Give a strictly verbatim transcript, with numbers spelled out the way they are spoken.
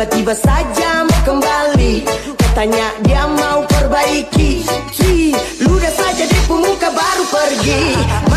tiba-tiba saja mau kembali. Katanya dia mau perbaiki. Ludah saja di muka baru pergi.